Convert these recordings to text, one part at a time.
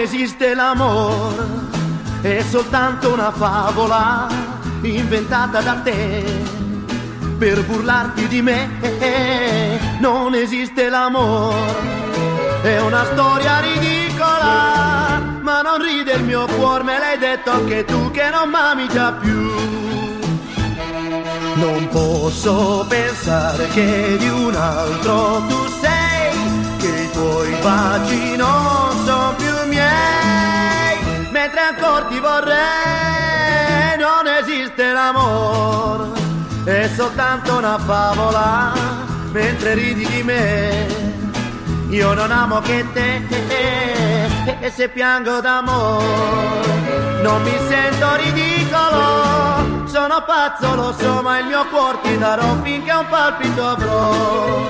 esiste l'amore, è soltanto una favola inventata da te per burlarti di me. Non esiste l'amore, è una storia ridicola, ma non ride il mio cuore, me l'hai detto anche tu che non m'ami già più. Non posso pensare che di un altro tu sei, che i tuoi baci non sono più miei, mentre ancora ti vorrei. Non esiste l'amore, è soltanto una favola, mentre ridi di me. Io non amo che te, e se piango d'amore non mi sento ridicolo. Sono pazzo, lo so, ma il mio cuore ti darò finché un palpito avrò.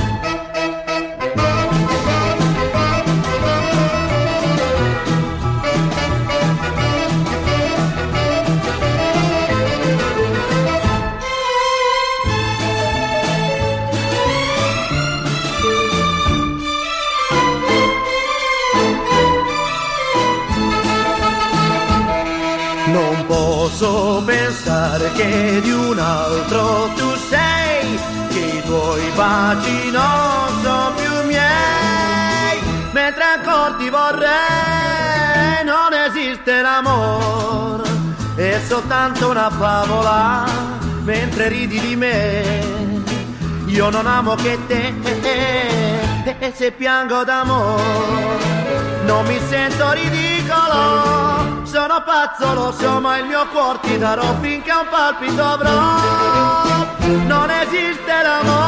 Non posso pensare che di un altro tu sei, che i tuoi baci non sono più miei, mentre ancora ti vorrei. Non esiste l'amore, è soltanto una favola, mentre ridi di me. Io non amo che te, e se piango d'amore non mi sento ridicolo. Sono pazzo, lo so, ma il mio cuore ti darò finché un palpito avrò. Non esiste l'amore.